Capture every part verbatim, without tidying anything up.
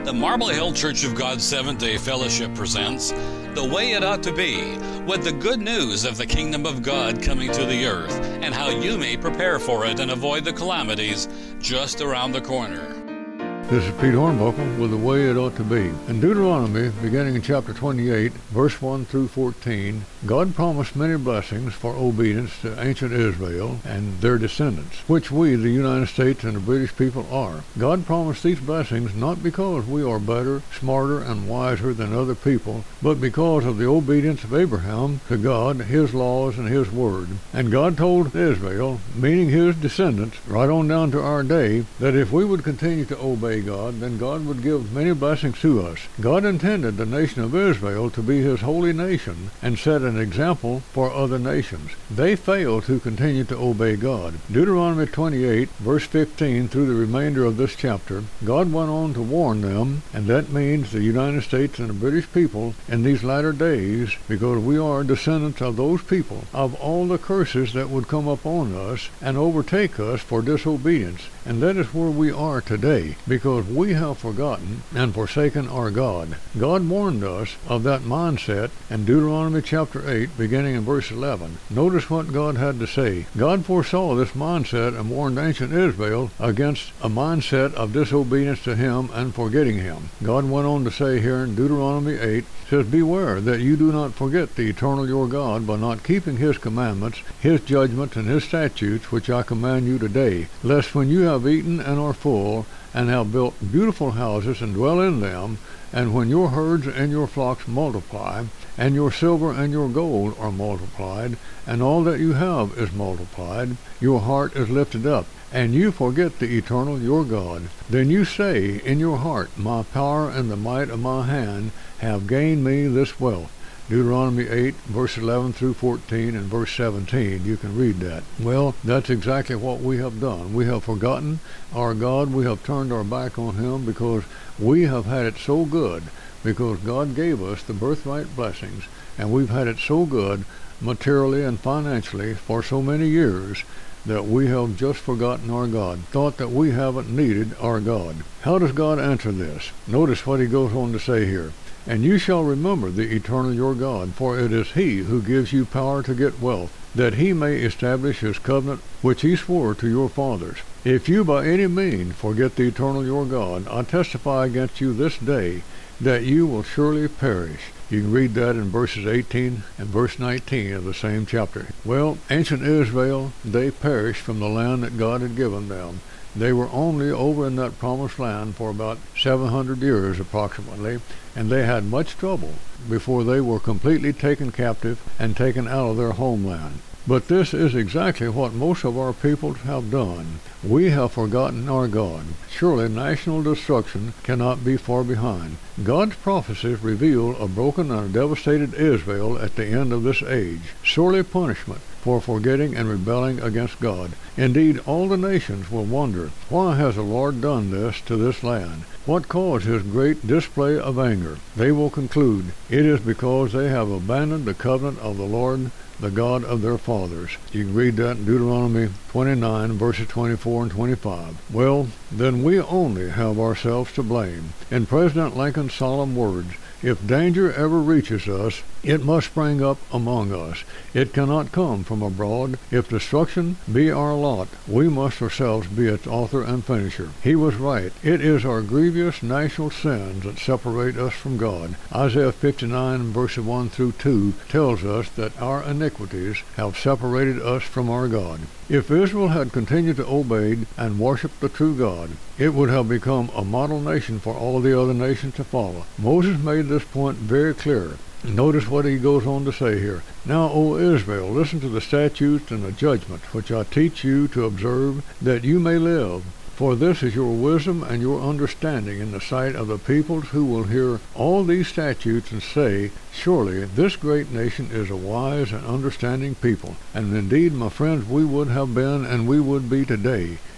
The Marble Hill Church of God Seventh-day Fellowship presents The Way It Ought to Be, with the good news of the kingdom of God coming to the earth, and how you may prepare for it and avoid the calamities just around the corner. This is Pete Hornbuckle with The Way It Ought to Be. In Deuteronomy, beginning in chapter twenty-eight, verse one through fourteen, God promised many blessings for obedience to ancient Israel and their descendants, which we, the United States and the British people, are. God promised these blessings not because we are better, smarter, and wiser than other people, but because of the obedience of Abraham to God, his laws, and his word. And God told Israel, meaning his descendants, right on down to our day, that if we would continue to obey God, then God would give many blessings to us. God intended the nation of Israel to be his holy nation and set an example for other nations. They failed to continue to obey God. Deuteronomy twenty-eight, verse fifteen through the remainder of this chapter, God went on to warn them, and that means the United States and the British people in these latter days, because we are descendants of those people, of all the curses that would come upon us and overtake us for disobedience. And that is where we are today, because we have forgotten and forsaken our God. God warned us of that mindset in Deuteronomy chapter eight, beginning in verse eleven. Notice what God had to say. God foresaw this mindset and warned ancient Israel against a mindset of disobedience to him and forgetting him. God went on to say here in Deuteronomy eight, says, "Beware that you do not forget the eternal your God by not keeping his commandments, his judgments, and his statutes, which I command you today, lest when you have eaten and are full, and have built beautiful houses and dwell in them, and when your herds and your flocks multiply, and your silver and your gold are multiplied, and all that you have is multiplied, your heart is lifted up, and you forget the eternal your God. Then you say in your heart, my power and the might of my hand have gained me this wealth." Deuteronomy eight, verse eleven through fourteen, and verse seventeen. You can read that. Well, that's exactly what we have done. We have forgotten our God. We have turned our back on him because we have had it so good, because God gave us the birthright blessings, and we've had it so good materially and financially for so many years that we have just forgotten our God, thought that we haven't needed our God. How does God answer this? Notice what he goes on to say here. "And you shall remember the eternal your God, for it is he who gives you power to get wealth, that he may establish his covenant which he swore to your fathers. If you by any means forget the eternal your God, I testify against you this day that you will surely perish." You can read that in verses eighteen and verse nineteen of the same chapter. Well, ancient Israel, they perished from the land that God had given them. They were only over in that promised land for about seven hundred years approximately, and they had much trouble before they were completely taken captive and taken out of their homeland. But this is exactly what most of our people have done. We have forgotten our God. Surely national destruction cannot be far behind. God's prophecies reveal a broken and a devastated Israel at the end of this age. Surely punishment for forgetting and rebelling against God. Indeed, all the nations will wonder, why has the Lord done this to this land? What caused his great display of anger? They will conclude, it is because they have abandoned the covenant of the Lord, the God of their fathers. You can read that in Deuteronomy twenty-nine, verses twenty-four and twenty-five. Well, then we only have ourselves to blame. In President Lincoln's solemn words, if danger ever reaches us, it must spring up among us. It cannot come from abroad. If destruction be our lot, we must ourselves be its author and finisher. He was right. It is our grievous national sins that separate us from God. Isaiah fifty-nine, verses one through two, tells us that our iniquities have separated us from our God. If Israel had continued to obey and worship the true God, it would have become a model nation for all the other nations to follow. Moses made this point very clear. Notice what he goes on to say here. "Now, O Israel, listen to the statutes and the judgments which I teach you to observe, that you may live. For this is your wisdom and your understanding in the sight of the peoples who will hear all these statutes and say, surely this great nation is a wise and understanding people. And indeed, my friends, we would have been and we would be today,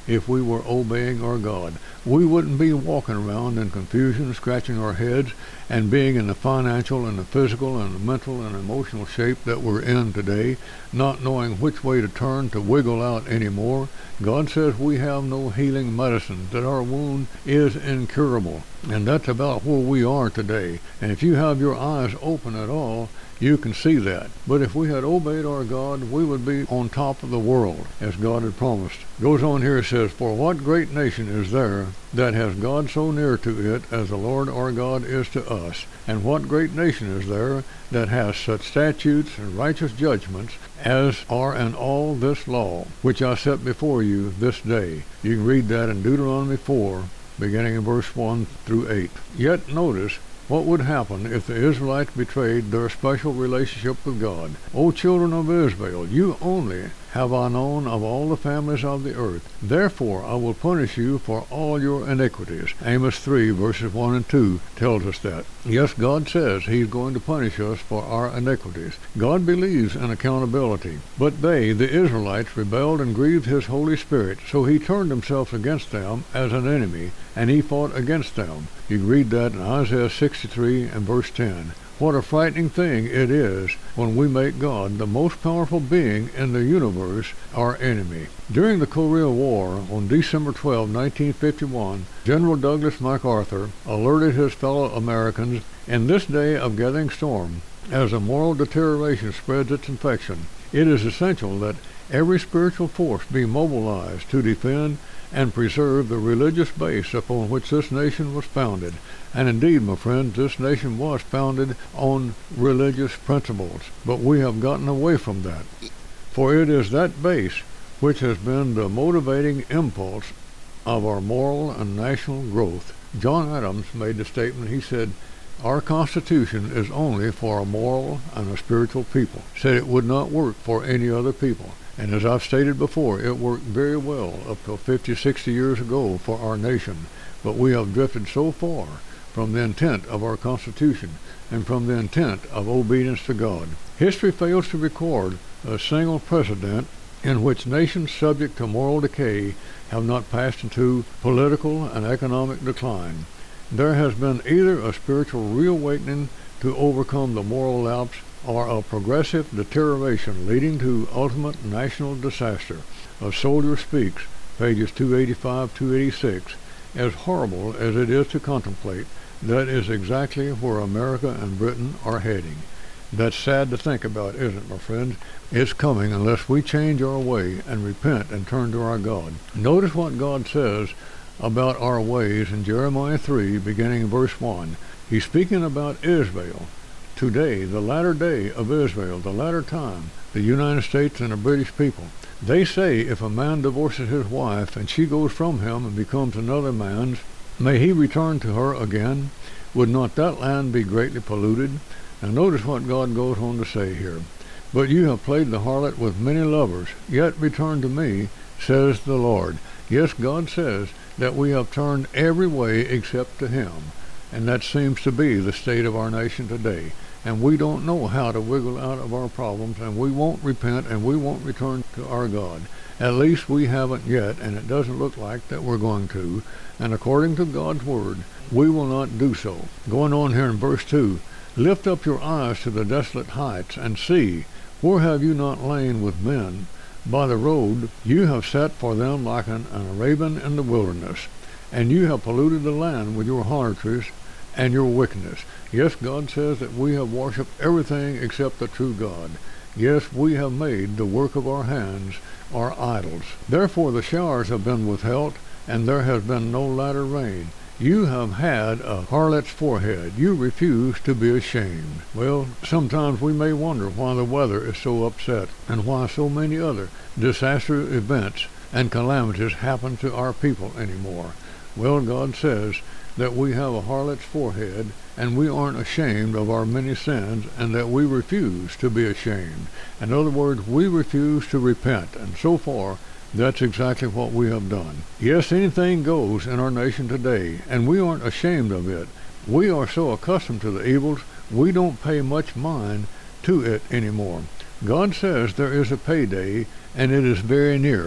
if we were obeying our God. We wouldn't be walking around in confusion, scratching our heads, and being in the financial and the physical and the mental and emotional shape that we're in today, not knowing which way to turn to wiggle out anymore. God says we have no healing medicine, that our wound is incurable. And that's about where we are today. And if you have your eyes open at all, you can see that. But if we had obeyed our God, we would be on top of the world, as God had promised. Goes on here, it says, "For what great nation is there that has God so near to it as the Lord our God is to us? And what great nation is there that has such statutes and righteous judgments as are in all this law, which I set before you this day?" You can read that in Deuteronomy four, beginning in verse one through eight. Yet notice what would happen if the Israelites betrayed their special relationship with God. "O children of Israel, you only have I known of all the families of the earth. Therefore I will punish you for all your iniquities." Amos three, verses one and two tells us that. Yes, God says he's going to punish us for our iniquities. God believes in accountability. But they, the Israelites, rebelled and grieved his Holy Spirit, so he turned himself against them as an enemy, and he fought against them. You can read that in Isaiah sixty-three and verse ten. What a frightening thing it is when we make God, the most powerful being in the universe, our enemy. During the Korea War, on December twelfth, nineteen fifty-one, General Douglas MacArthur alerted his fellow Americans, "In this day of gathering storm, as a moral deterioration spreads its infection, it is essential that every spiritual force be mobilized to defend and preserve the religious base upon which this nation was founded." And indeed, my friends, this nation was founded on religious principles, but we have gotten away from that. For it is that base which has been the motivating impulse of our moral and national growth. John Adams made the statement, he said, "Our Constitution is only for a moral and a spiritual people." Said it would not work for any other people. And as I've stated before, it worked very well up till fifty, sixty years ago for our nation. But we have drifted so far from the intent of our Constitution and from the intent of obedience to God. History fails to record a single precedent in which nations subject to moral decay have not passed into political and economic decline. There has been either a spiritual reawakening to overcome the moral lapse or a progressive deterioration leading to ultimate national disaster. A Soldier Speaks, pages two eighty-five, two eighty-six. As horrible as it is to contemplate, that is exactly where America and Britain are heading. That's sad to think about, isn't it, my friends? It's coming unless we change our way and repent and turn to our God. Notice what God says about our ways in Jeremiah three, beginning in verse one. He's speaking about Israel. Today, the latter day of Israel, the latter time, the United States and the British people. They say if a man divorces his wife and she goes from him and becomes another man's, may he return to her again? Would not that land be greatly polluted? Now notice what God goes on to say here. "But you have played the harlot with many lovers, yet return to me, says the Lord." Yes, God says that we have turned every way except to him. And that seems to be the state of our nation today. And we don't know how to wiggle out of our problems, and we won't repent, and we won't return to our God. At least we haven't yet, and it doesn't look like that we're going to. And according to God's word, we will not do so. Going on here in verse two, "Lift up your eyes to the desolate heights, and see, where have you not lain with men? By the road you have sat for them like an, an Arabian in the wilderness, and you have polluted the land with your harlotries and your wickedness." Yes, God says that we have worshipped everything except the true God. Yes, we have made the work of our hands our idols. Therefore the showers have been withheld, and there has been no latter rain. You have had a harlot's forehead. You refuse to be ashamed. Well, sometimes we may wonder why the weather is so upset, and why so many other disastrous events and calamities happen to our people anymore. Well, God says that we have a harlot's forehead, and we aren't ashamed of our many sins, and that we refuse to be ashamed. In other words, we refuse to repent, and so far, that's exactly what we have done. Yes, anything goes in our nation today, and we aren't ashamed of it. We are so accustomed to the evils, we don't pay much mind to it anymore. God says there is a payday, and it is very near.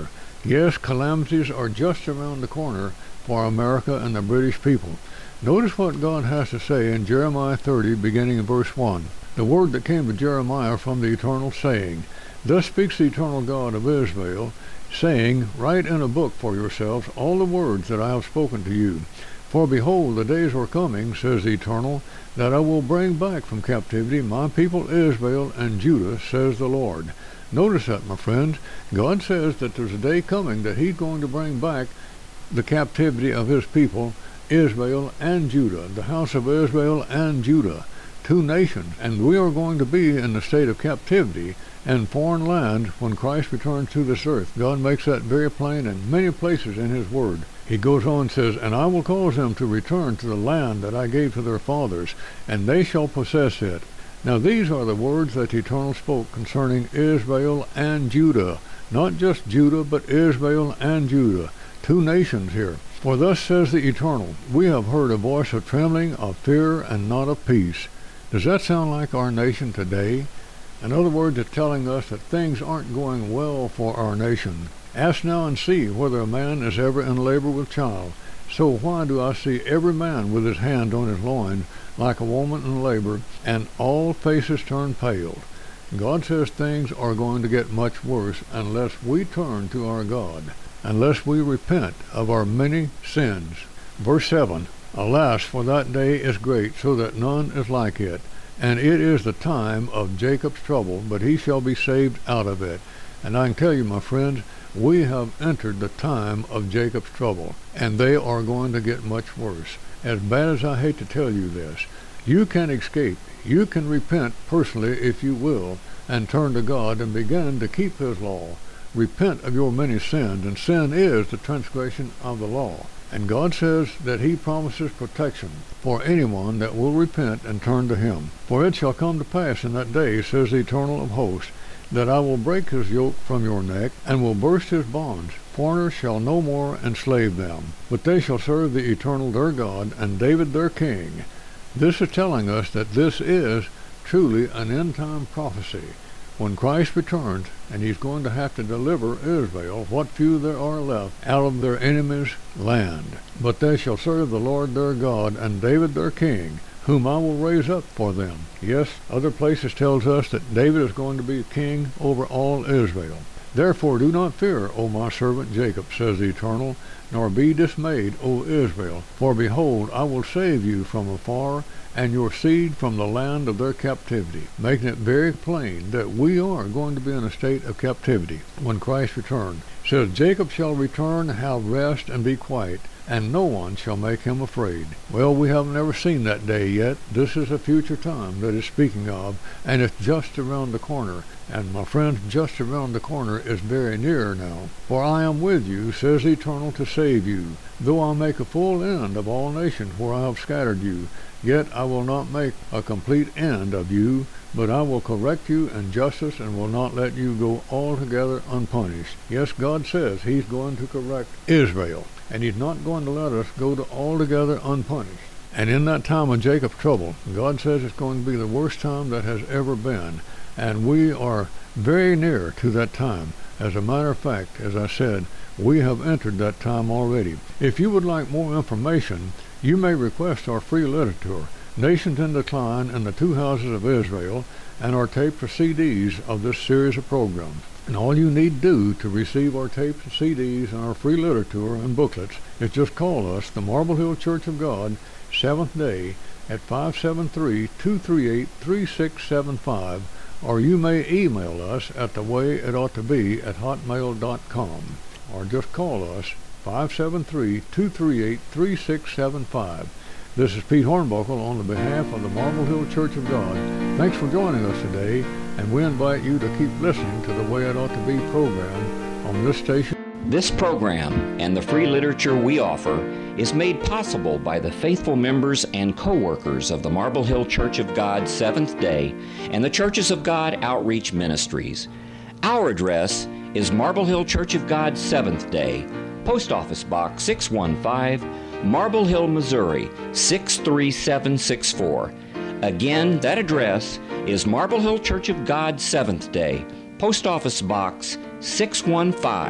Yes, calamities are just around the corner for America and the British people. Notice what God has to say in Jeremiah thirty, beginning in verse one. The word that came to Jeremiah from the eternal, saying, Thus speaks the eternal God of Israel, saying, Write in a book for yourselves all the words that I have spoken to you. For behold, the days are coming, says the Eternal, that I will bring back from captivity my people Israel and Judah, says the Lord. Notice that, my friends. God says that there's a day coming that he's going to bring back the captivity of his people, Israel and Judah, the house of Israel and Judah, two nations. And we are going to be in the state of captivity and foreign land when Christ returns to this earth. God makes that very plain in many places in his word. He goes on and says, And I will cause them to return to the land that I gave to their fathers, and they shall possess it. Now these are the words that the Eternal spoke concerning Israel and Judah. Not just Judah, but Israel and Judah. Two nations here. For thus says the Eternal, We have heard a voice of trembling, of fear, and not of peace. Does that sound like our nation today? In other words, it's telling us that things aren't going well for our nation. Ask now and see whether a man is ever in labor with child. So why do I see every man with his hand on his loin, like a woman in labor, and all faces turn pale? God says things are going to get much worse unless we turn to our God, unless we repent of our many sins. Verse seven, Alas, for that day is great, so that none is like it. And it is the time of Jacob's trouble, but he shall be saved out of it. And I can tell you, my friends, we have entered the time of Jacob's trouble, and they are going to get much worse. As bad as I hate to tell you this, you can escape. You can repent personally if you will, and turn to God and begin to keep his law. Repent of your many sins, and sin is the transgression of the law. And God says that he promises protection for anyone that will repent and turn to him. For it shall come to pass in that day, says the Eternal of hosts, that I will break his yoke from your neck, and will burst his bonds. Foreigners shall no more enslave them, but they shall serve the Eternal their God, and David their king. This is telling us that this is truly an end-time prophecy. When Christ returns, and he's going to have to deliver Israel, what few there are left, out of their enemies' land. But they shall serve the Lord their God, and David their king, whom I will raise up for them. Yes, other places tells us that David is going to be king over all Israel. Therefore do not fear, O my servant Jacob, says the Eternal, nor be dismayed, O Israel. For behold, I will save you from afar, and your seed from the land of their captivity, making it very plain that we are going to be in a state of captivity when Christ returns. It says, Jacob shall return, have rest, and be quiet, and no one shall make him afraid. Well, we haven't ever seen that day yet. This is a future time that is speaking of, and it's just around the corner. And my friends, just around the corner is very near now. For I am with you, says the Eternal, to save you. Though I make a full end of all nations where I have scattered you, yet I will not make a complete end of you, but I will correct you in justice and will not let you go altogether unpunished. Yes, God says he's going to correct Israel, and he's not going to let us go to altogether unpunished. And in that time of Jacob's trouble, God says it's going to be the worst time that has ever been, and we are very near to that time. As a matter of fact, as I said, we have entered that time already. If you would like more information, you may request our free literature, Nations in Decline and the Two Houses of Israel, and our tapes or C Ds of this series of programs. And all you need do to receive our tapes and C Ds and our free literature and booklets is just call us, the Marble Hill Church of God, Seventh Day, at five seven three, two three eight, three six seven five, or you may email us at the way it ought to be at hotmail dot com, or just call us, five seven three, two three eight, three six seven five. This is Pete Hornbuckle on the behalf of the Marble Hill Church of God. Thanks for joining us today, and we invite you to keep listening to the Way It Ought to Be program on this station. This program and the free literature we offer is made possible by the faithful members and co-workers of the Marble Hill Church of God Seventh Day and the Churches of God Outreach Ministries. Our address is Marble Hill Church of God Seventh Day, Post Office Box six one five, Marble Hill, Missouri six three seven six four. Again, that address is Marble Hill Church of God Seventh Day, Post Office Box six one five,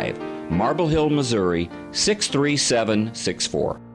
Marble Hill, Missouri six three seven six four.